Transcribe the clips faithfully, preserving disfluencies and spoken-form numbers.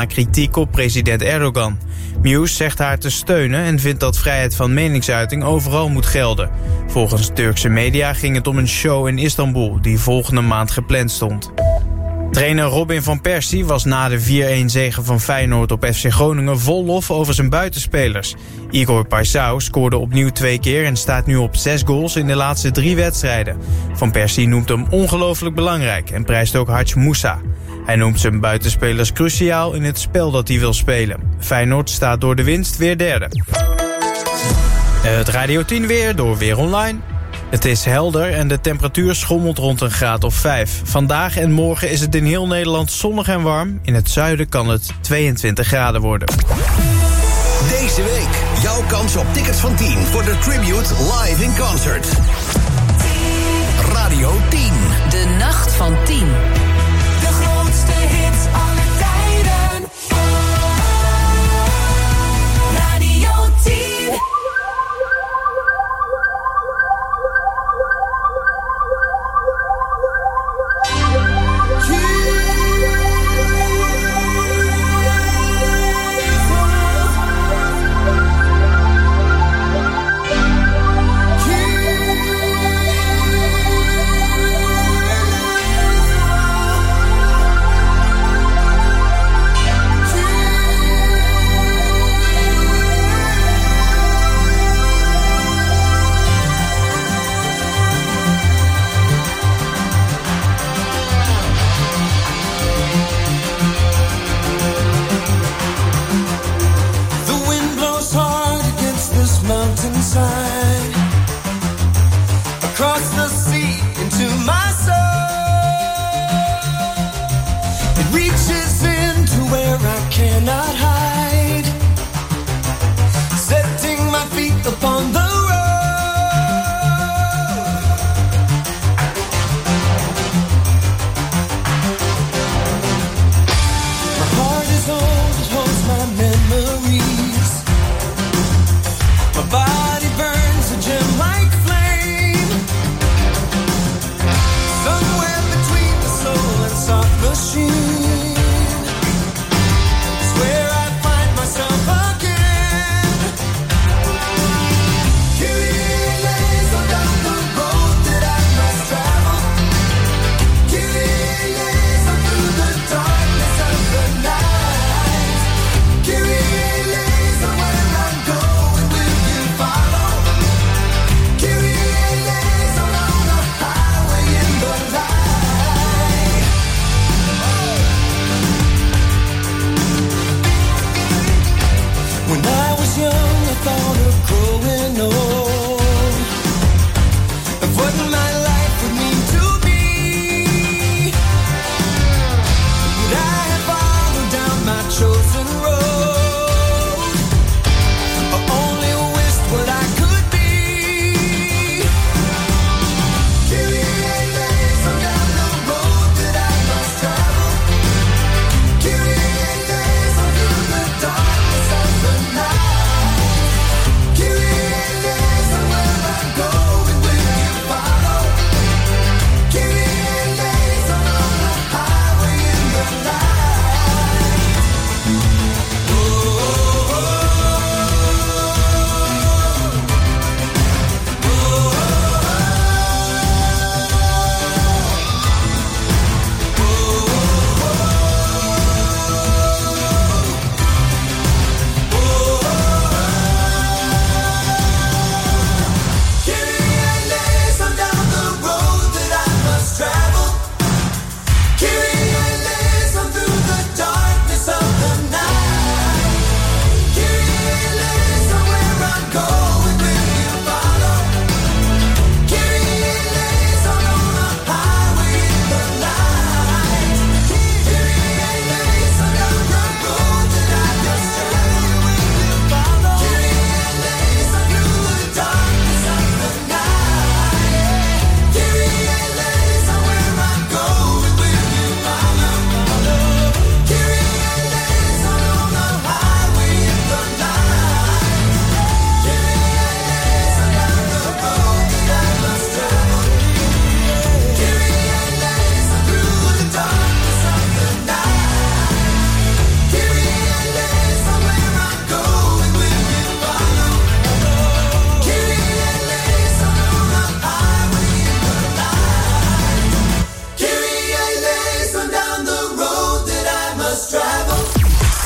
na kritiek op president Erdogan. Muse zegt haar te steunen en vindt dat vrijheid van meningsuiting overal moet gelden. Volgens Turkse media ging het om een show in Istanbul die volgende maand gepland stond. Trainer Robin van Persie was na de vier-een zege van Feyenoord op F C Groningen vol lof over zijn buitenspelers. Igor Paisao scoorde opnieuw twee keer en staat nu op zes goals in de laatste drie wedstrijden. Van Persie noemt hem ongelooflijk belangrijk en prijst ook Hadj Moussa. Hij noemt zijn buitenspelers cruciaal in het spel dat hij wil spelen. Feyenoord staat door de winst weer derde. Het Radio tien weer door Weer Online. Het is helder en de temperatuur schommelt rond een graad of vijf. Vandaag en morgen is het in heel Nederland zonnig en warm. In het zuiden kan het tweeëntwintig graden worden. Deze week jouw kans op tickets van tien voor de Tribute Live in Concert. Radio tien. De nacht van tien. De grootste hits aller tijden. Radio tien.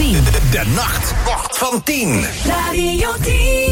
tien. De, de, de nacht van tien. Radio tien.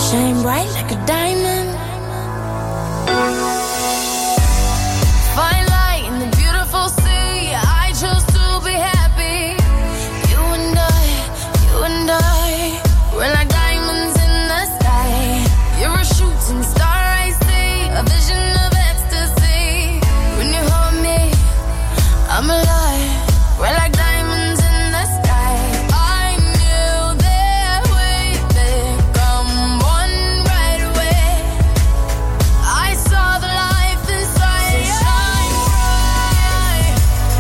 Shine bright like a diamond. Fine light in the beautiful sea. I chose to be happy. You and I, you and I, we're like diamonds in the sky. You're a shooting star, I see, a vision of ecstasy. When you hold me, I'm alive. We're like diamonds in the sky. I knew that we'd become one right away. I saw the life inside. So shine bright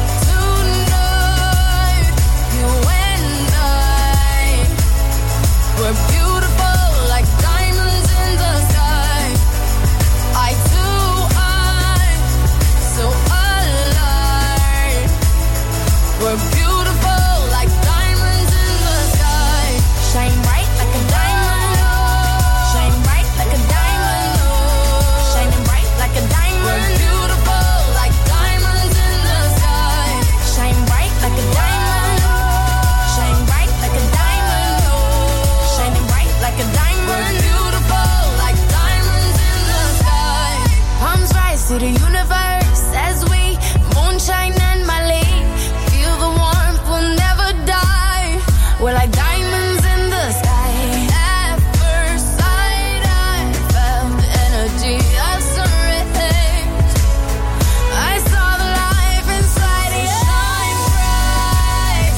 tonight. You and I, we're beautiful like diamonds in the sky. I too, I, so alive. We're beautiful like diamonds in the sky. Shine bright like a diamond. Shine bright like a diamond. Shining bright like a diamond. We're beautiful like diamonds in the sky. Shine bright like a diamond. Shine bright like a diamond. Shining bright like a diamond. We're beautiful like diamonds in the sky. Palms rise to the universe as we moonshine and Mali. Feel the warmth, we'll never die. We're like diamonds in the sky. At first sight, I felt the energy of sun rays. I saw the life inside you. Shine bright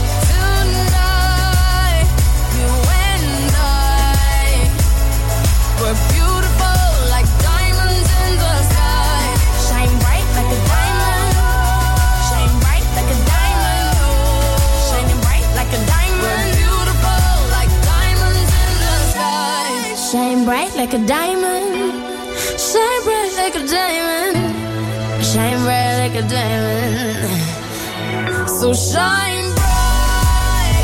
tonight. You and I, we're beautiful like diamonds in the sky. Shine bright like a diamond. Shine bright like a diamond. Shining bright like a diamond. We're beautiful like diamonds in the sky. Shine bright like a diamond. Shine bright like a diamond. Shine bright like a diamond. So shine bright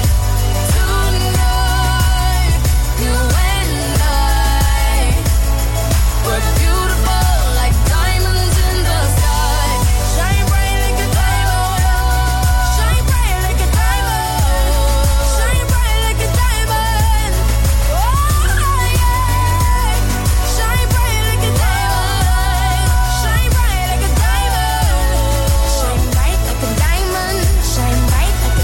tonight. You and I, we're beautiful like diamonds in the sky. Shine bright like a diamond. Shine bright like a diamond. Shine bright like a diamond. Oh yeah. Shine bright like a diamond. Shine bright like a diamond. Shine bright like a diamond. Shine bright like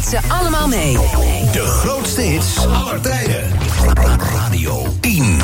zingt ze allemaal mee. De grootste hits aller tijden. Radio tien.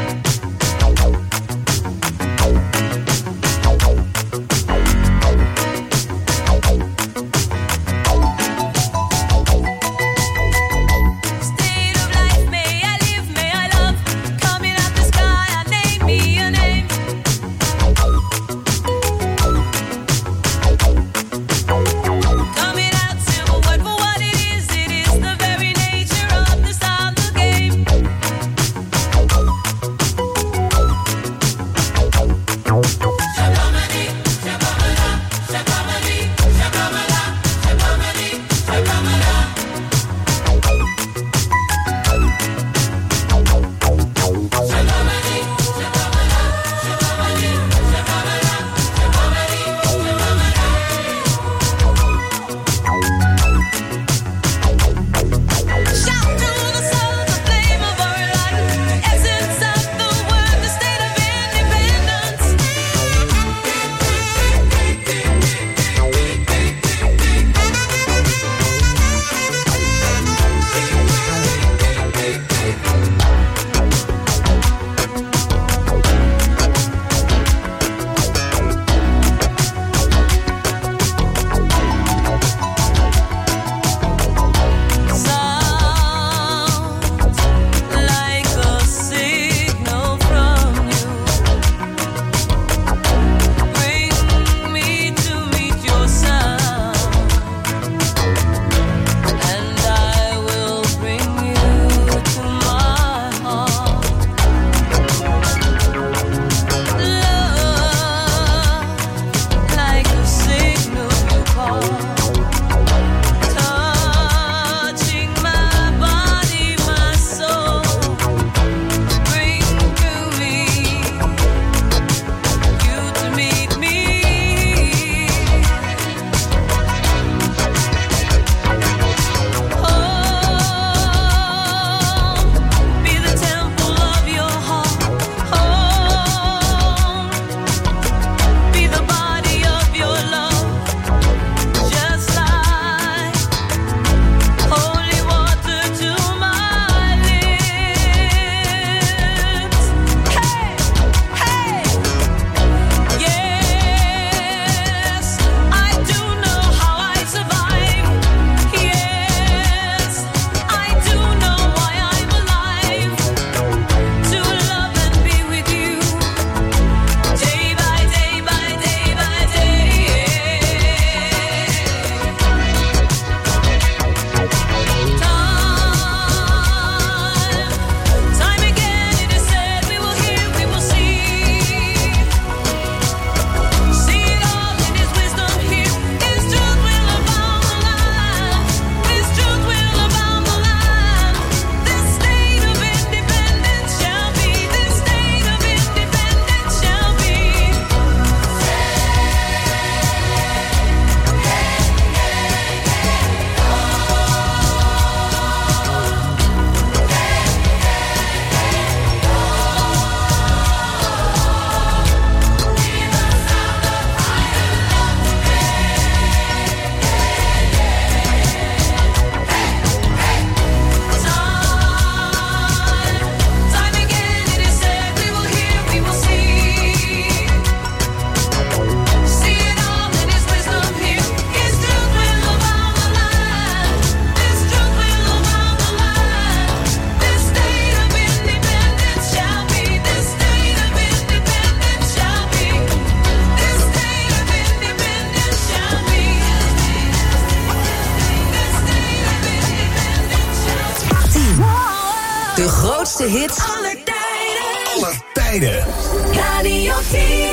De grootste hits aller tijden. Aller tijden. Radio tien.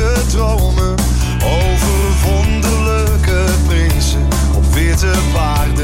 Dromen over wonderlijke prinsen op witte paarden.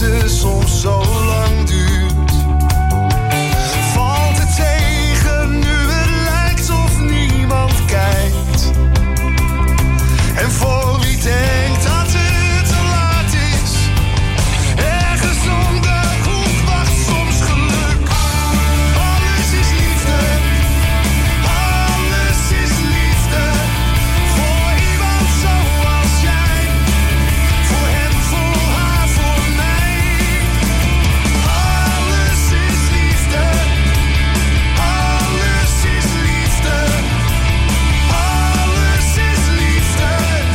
liefde soms zo lang duurt. Valt het tegen nu het lijkt of niemand kijkt. En voor wie denkt dat het te laat is, ergens onder hoek wacht soms geluk. Alles is liefde, alles is liefde. Voor iemand zoals jij, voor hem, voor haar, voor mij. Alles is liefde, alles is liefde, alles is liefde.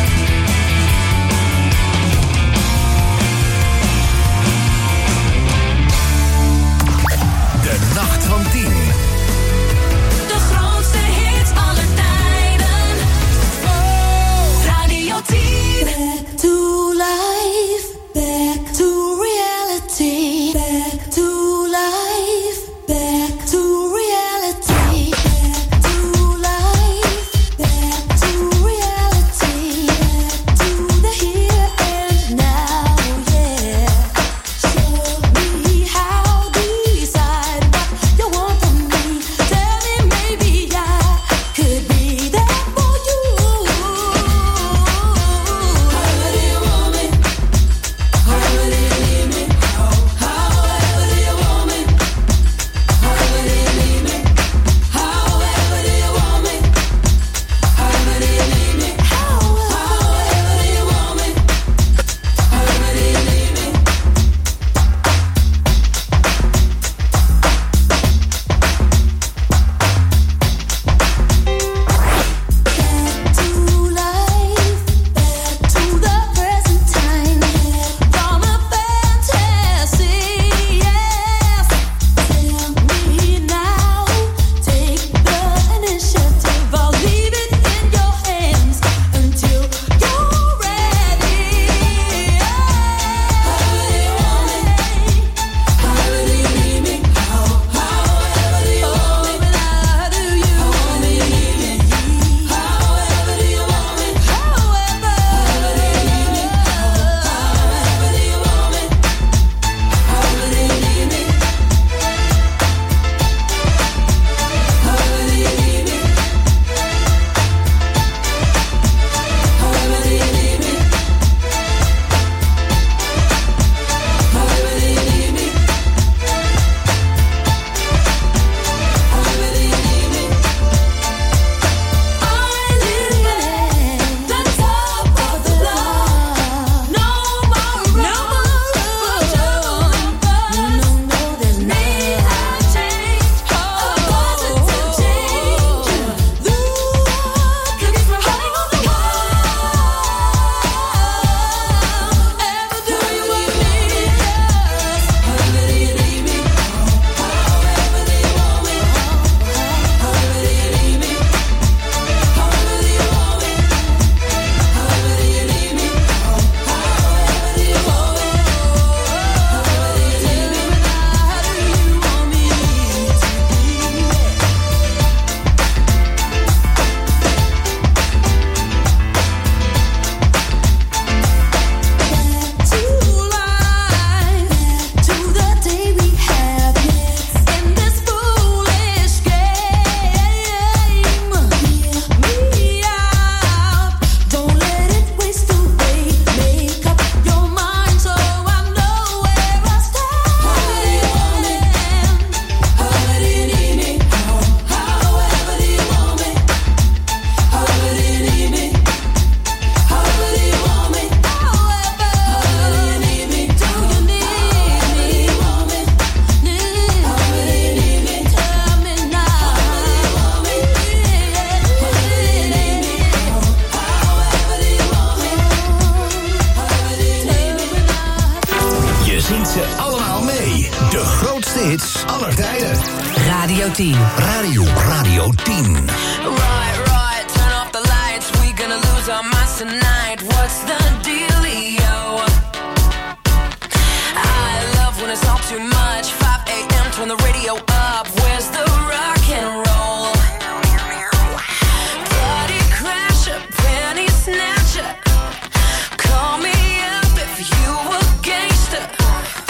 De nacht van tien. De grootste hits aller tijden. Radio tien. Back to life, back to reality, back to life, back to reality, back to life, back to reality, back to the here and now, yeah. Show me how, decide what you want from me. Tell me maybe I could be there for you. However do you want me? However do you need me? However do you want me? However do you need me? However do you want me? However do you need me? However do you want me? However do you need me? Back to life, back to the present time, from a fantasy, yes. Tell me now, take the initiative. I'll leave it in your hands until you're ready. However do you want me? However do you need me? However do you want me? How do you want me? However do you want me? However do you need me? However do you want me? However do you need me? However do you need me? However do you need me? However do you need me? However do you need me? I live at the top of the block. No more room for trouble and fuss. No, there's me. I've changed, a positive change. The cookies were hanging on the wall. Ever do you want me? Yes. However do you need me? However do you want me? However do you need me? However do you want me? However do you need me? However do you want me? However do you need me? How do you want me to Back to life, to the day we have in this foolish game. Hear me out, don't let it waste away. Make up your mind so I know where I stand. However do you want me? However do you need me? However do you want me? However do you need me? However do you want me? However do you need me? Do you need me? However do you need me? Tell me now. However do you want me? However do you need me? However do you want me? However do you need me? Je zingt ze allemaal mee. De grootste hits aller tijden. Radio tien. Radio, Radio tien. Right, right, turn off the lights. We gonna lose our minds tonight. What's the dealio? I love when it's all too much. five a.m. turn the radio up. Where's the rock and roll? Party crasher, penny snatcher. Call me up if you a gangster.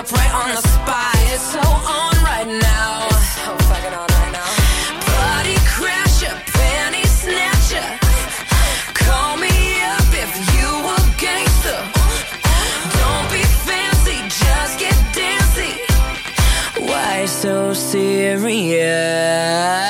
right on the spot. It's so on right now. So fucking on right now. Party crasher, panty snatcher. Call me up if you a gangster. Don't be fancy, just get dancy. Why so serious?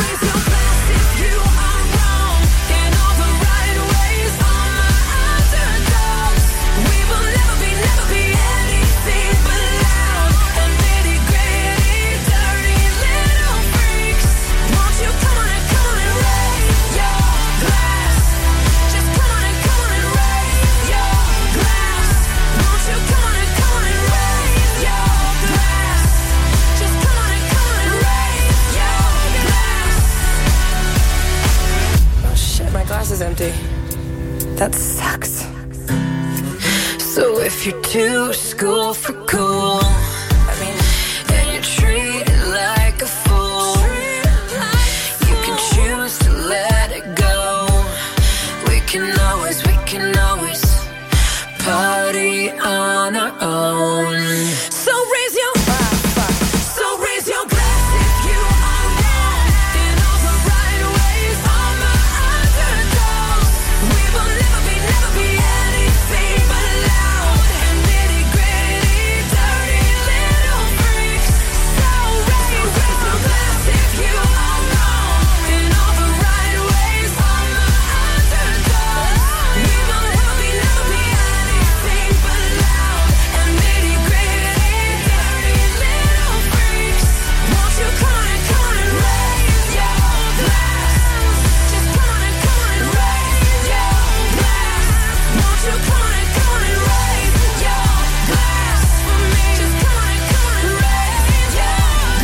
Is empty. That sucks. So if you're too school for cool, I mean, and you're treated like a fool, you can choose to let it go. We can always, we can always party on our own. So raise your so raise your glass if you are wrong in all the right ways. All my underdogs, we will never be, never be anything but loud and nitty gritty, dirty little freaks. So raise, raise your glass if you are wrong in all the right ways. All my underdogs, we will never be, never be anything but loud and nitty gritty, dirty little freaks. Won't you come on and come on and raise your glass? Just come on and come on and raise your glass. Won't you come on and come on and raise your glass for me? Just come on and come on and raise your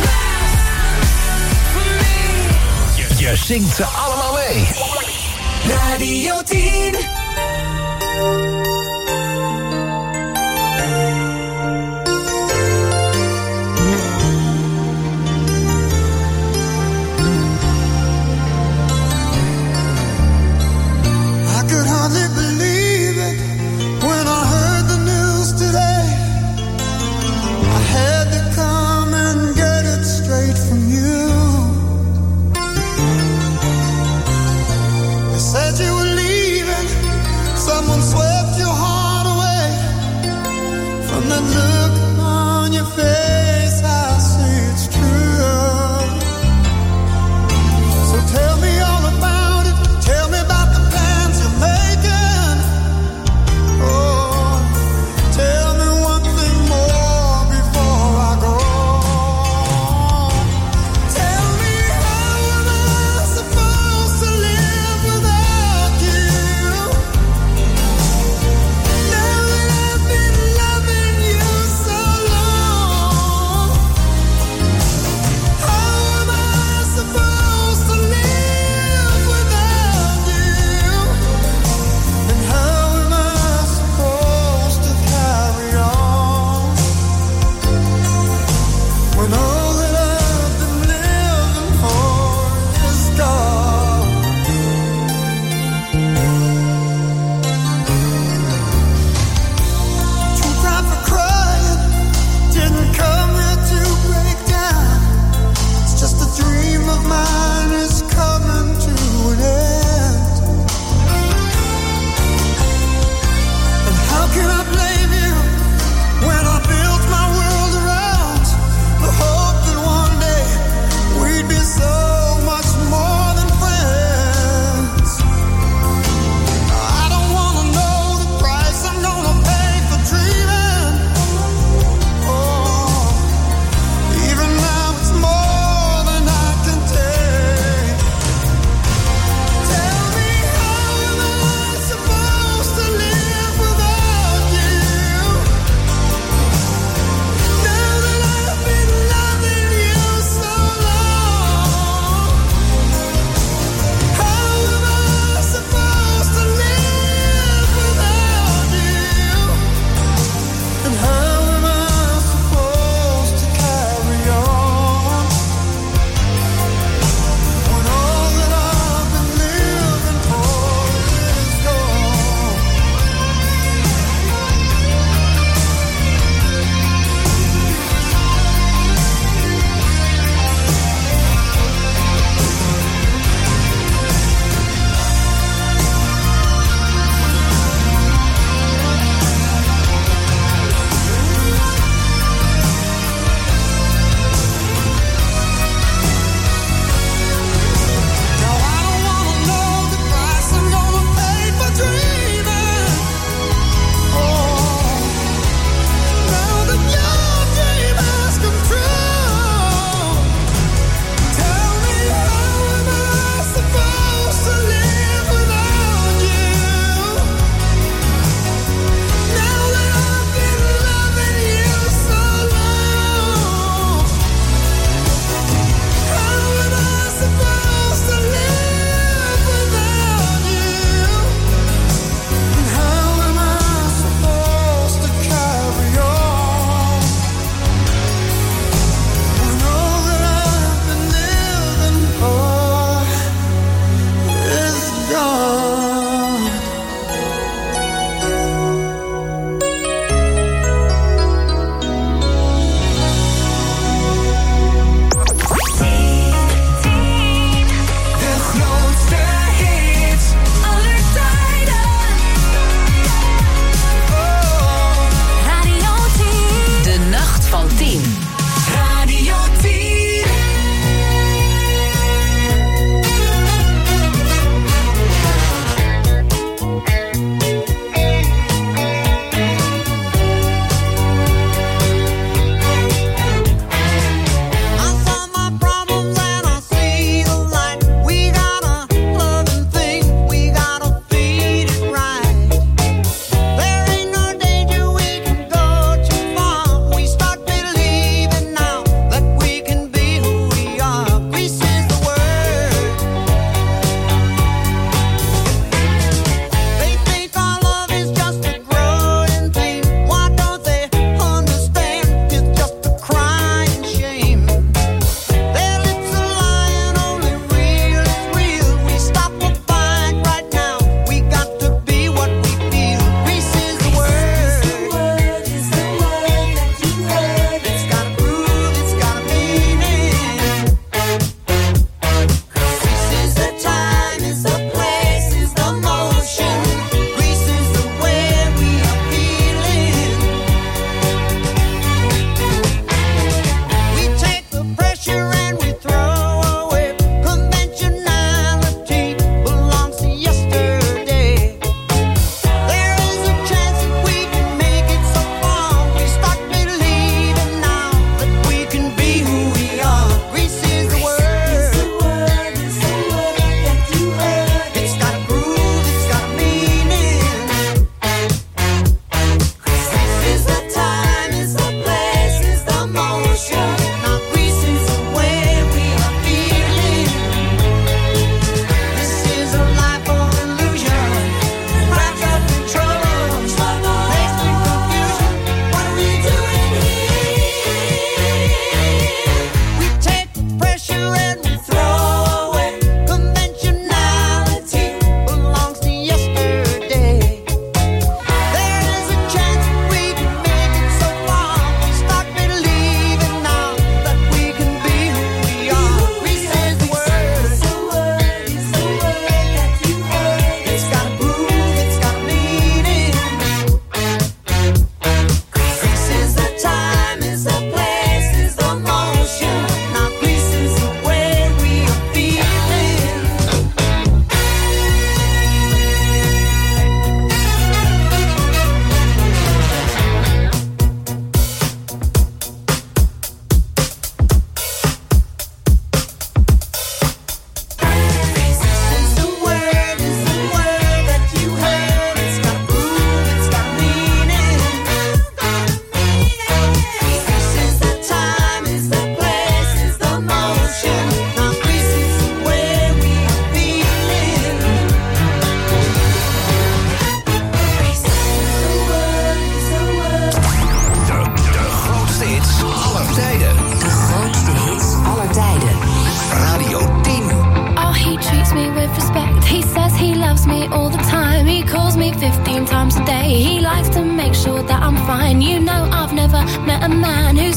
glass for me. Je, je zingt ze allemaal mee. Radio tien. I could hardly believe it when I heard the news today. I had to come and get it straight from you. They said you were leaving, someone swept you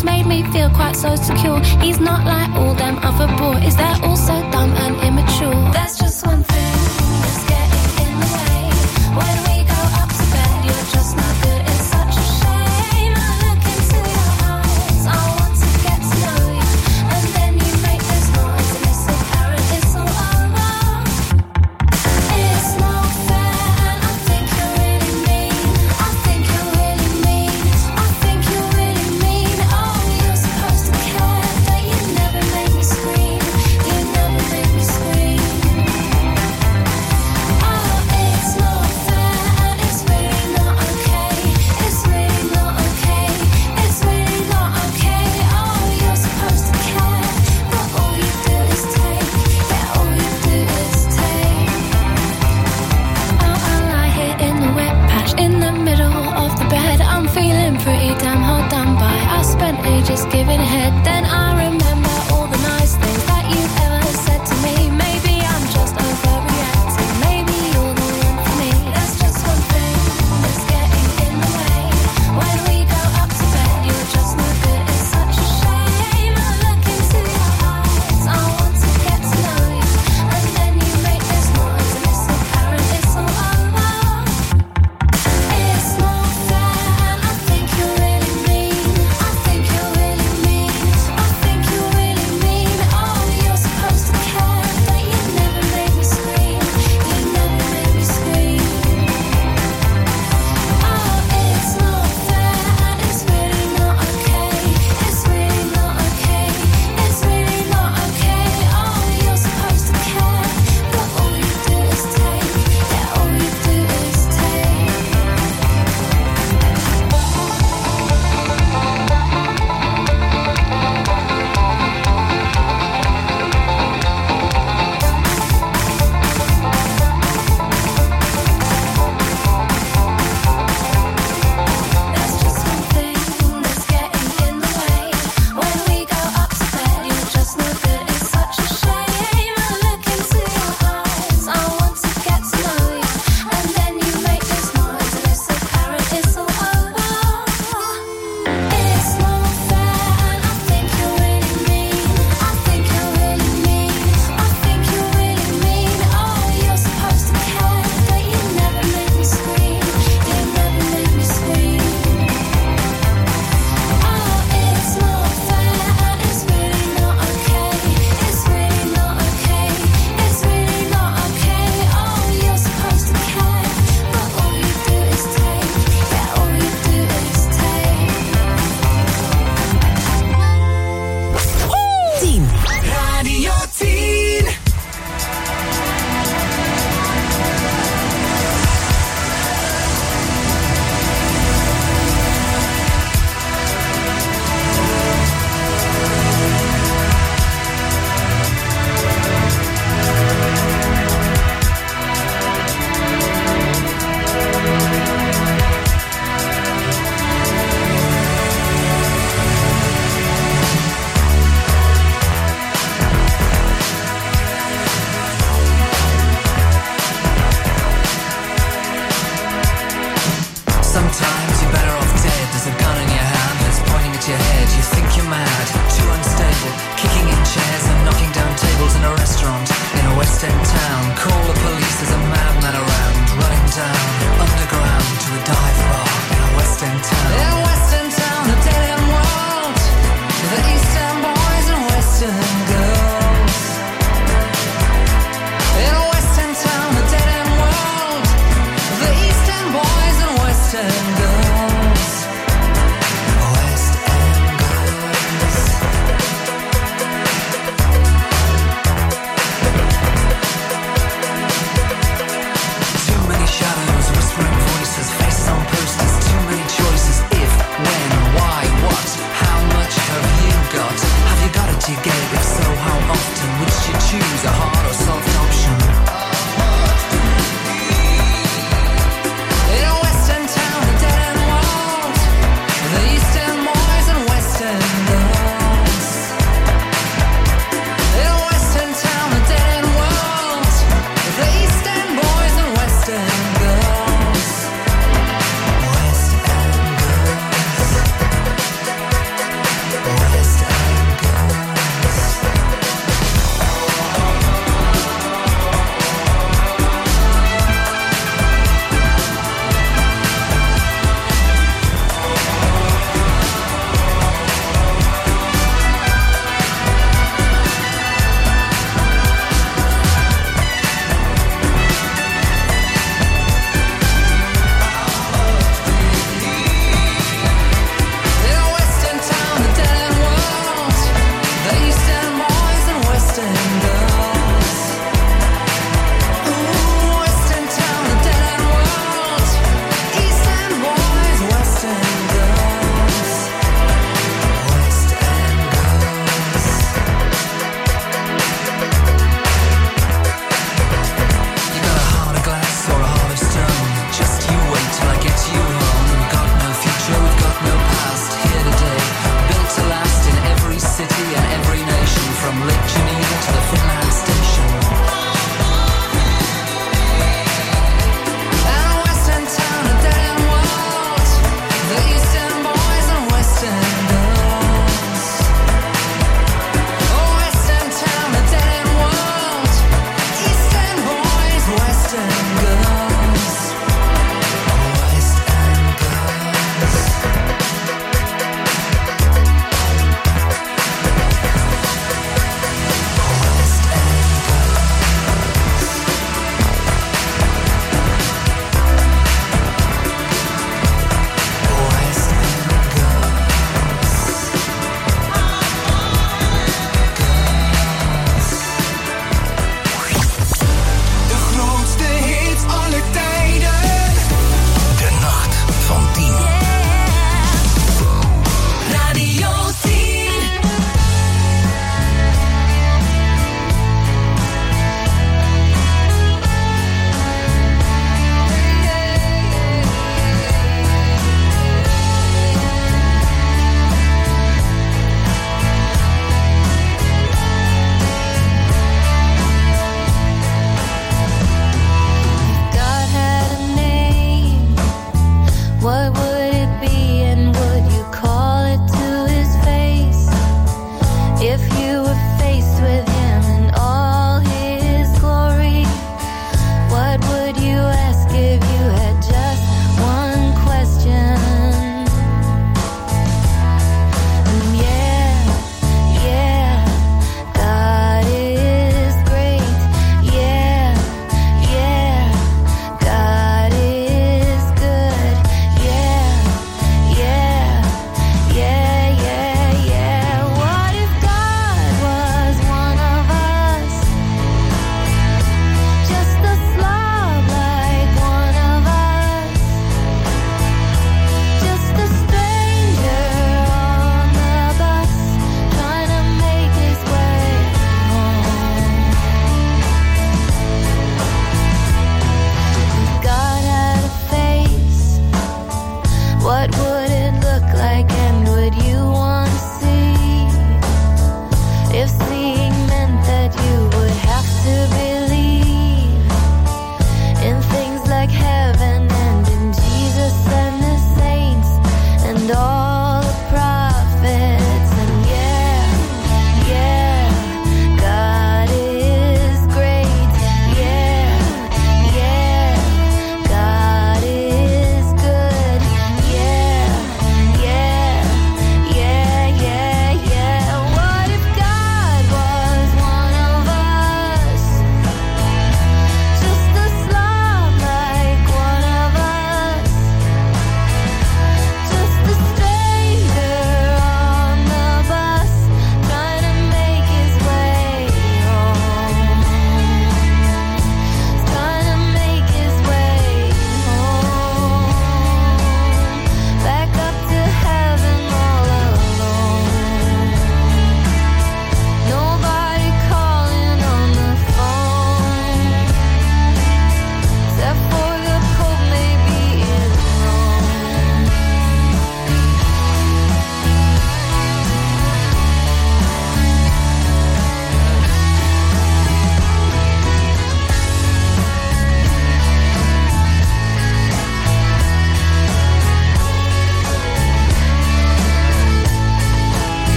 He's made me feel quite so secure. He's not like all them other boys. They're all so dumb and immature. There's just one thing that's getting in the way. When we go up to bed, you're just not good. It's such a shame. I look into your eyes. I want to get to know you. And then you make this noise and it's apparent it's all over. It's not fair and I think you're really mean. I think you're really mean. I think you're really mean. Oh, you're supposed to care, but you never make me scream. You never make me scream. Oh, it's not fair and it's really not okay. It's really not okay. It's really not okay. Oh, you're supposed to care, but all you do is take. Yeah, all you do is take. Oh, I lie here in the wet patch in the middle of the bed. I'm feeling pretty damn hard done by. I spent ages giving head. Then I remember all the nice things that you've ever said to me. Maybe I'm just overreacting. Maybe you're the one for me. There's just one thing that's getting in the way. When we go up to bed, you're just no good. It's such a shame. I look into your eyes. I want to get to know you. And then you make this noise and it's apparent it's all over. It's not fair and I think you're really mean. I think you're really mean. I think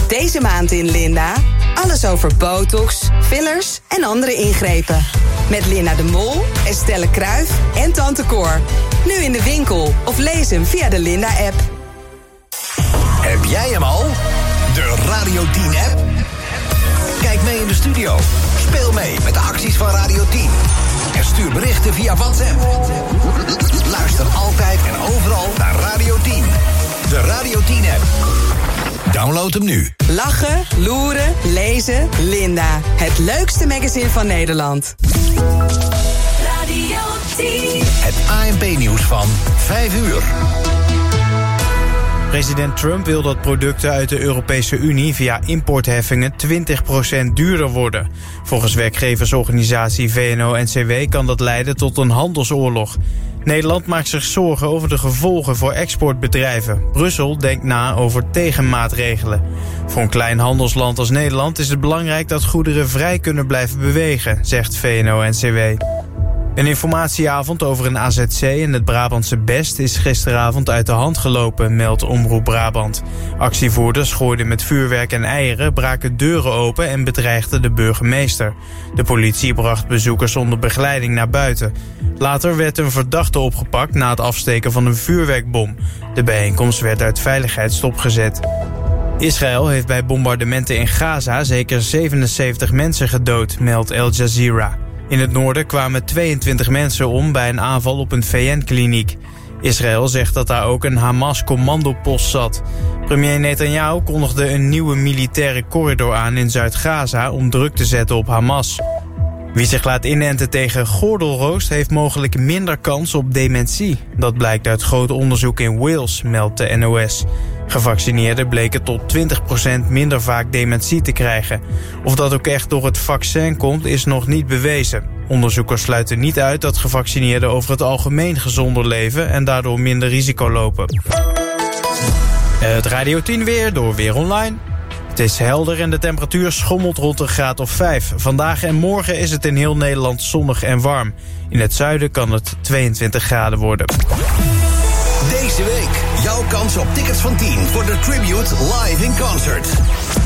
Deze maand in Linda. Alles over botox, fillers en andere ingrepen. Met Linda de Mol, Estelle Kruijf en Tante Cor. Nu in de winkel of lees hem via de Linda-app. Heb jij hem al? De Radio tien-app? Kijk mee in de studio. Speel mee met de acties van Radio tien. En stuur berichten via WhatsApp. Luister altijd en overal naar Radio tien. De Radio tien-app. Download hem nu. Lachen, loeren, lezen, Linda. Het leukste magazine van Nederland. Radio tien. Het A N P-nieuws van vijf uur. President Trump wil dat producten uit de Europese Unie via importheffingen twintig procent duurder worden. Volgens werkgeversorganisatie V N O N C W kan dat leiden tot een handelsoorlog. Nederland maakt zich zorgen over de gevolgen voor exportbedrijven. Brussel denkt na over tegenmaatregelen. Voor een klein handelsland als Nederland is het belangrijk dat goederen vrij kunnen blijven bewegen, zegt V N O N C W. Een informatieavond over een A Z C en het Brabantse Best is gisteravond uit de hand gelopen, meldt Omroep Brabant. Actievoerders gooiden met vuurwerk en eieren, braken deuren open en bedreigden de burgemeester. De politie bracht bezoekers onder begeleiding naar buiten. Later werd een verdachte opgepakt na het afsteken van een vuurwerkbom. De bijeenkomst werd uit veiligheid stopgezet. Israël heeft bij bombardementen in Gaza zeker zevenenzeventig mensen gedood, meldt Al Jazeera. In het noorden kwamen tweeëntwintig mensen om bij een aanval op een V N-kliniek. Israël zegt dat daar ook een Hamas-commandopost zat. Premier Netanyahu kondigde een nieuwe militaire corridor aan in Zuid-Gaza om druk te zetten op Hamas. Wie zich laat inenten tegen gordelroos heeft mogelijk minder kans op dementie. Dat blijkt uit groot onderzoek in Wales, meldt de N O S. Gevaccineerden bleken tot twintig procent minder vaak dementie te krijgen. Of dat ook echt door het vaccin komt, is nog niet bewezen. Onderzoekers sluiten niet uit dat gevaccineerden over het algemeen gezonder leven en daardoor minder risico lopen. Het Radio tien weer door Weer Online. Het is helder en de temperatuur schommelt rond een graad of vijf. Vandaag en morgen is het in heel Nederland zonnig en warm. In het zuiden kan het tweeëntwintig graden worden. Deze week jouw kans op tickets van tien voor de Tribute Live in Concert.